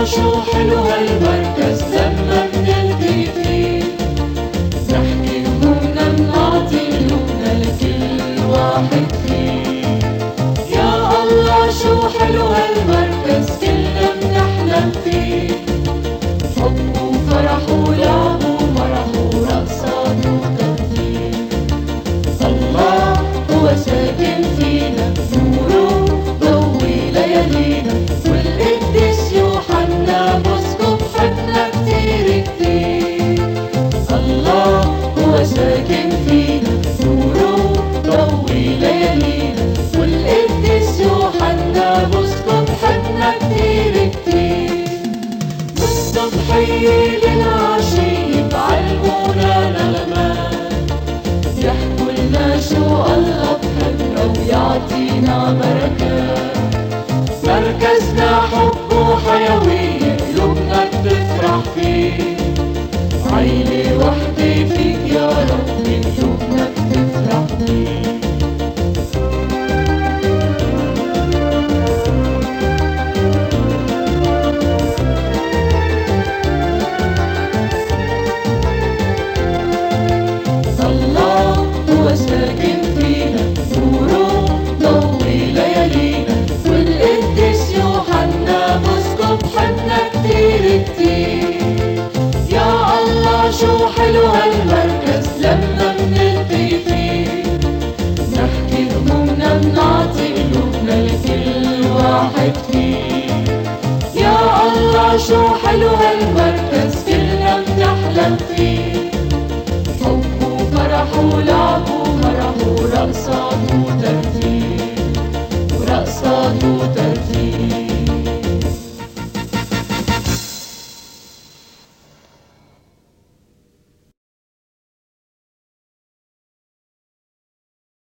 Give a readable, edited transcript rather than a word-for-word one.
شو حلو هالمركز لما بنلتقي فيه، نحكي همومنا بنعطي قلوبنا لكل واحد فيه. يا الله شو حلو هالمركز كلنا بنحلم فيه، حب وفرح ولعب ومرح ورقصات وترفيه. الله هو ساكن فينا، نوره ضوي ليالينا، والقديس يوحنا بسكب حبنا كتير كتير. الله هو ساكن فينا، نوره ضوي ليالينا، والقديس يوحنا بسكب حبنا كتير كتير. بالصبحية للعشية بعلمونا نغمات، يحكوا لنا شو الله بحبنا ويعطينا بركات. مركزنا حب وحيوية قلوبنا بتفرح فيه، عيلة وحدة فيك يا ربي قلوبنا بتفرح فيه. الله هو ساكن فينا، نوره ضوي ليالينا، والقديس يوحنا بسكب حبنا كتير كتير. يا الله شو حلو هالمركز لما بنلتقي فيه، نحكي همومنا بنعطي قلوبنا لكل واحد فيه. يا الله شو حلو هالمركز كلنا بنحلم فيه،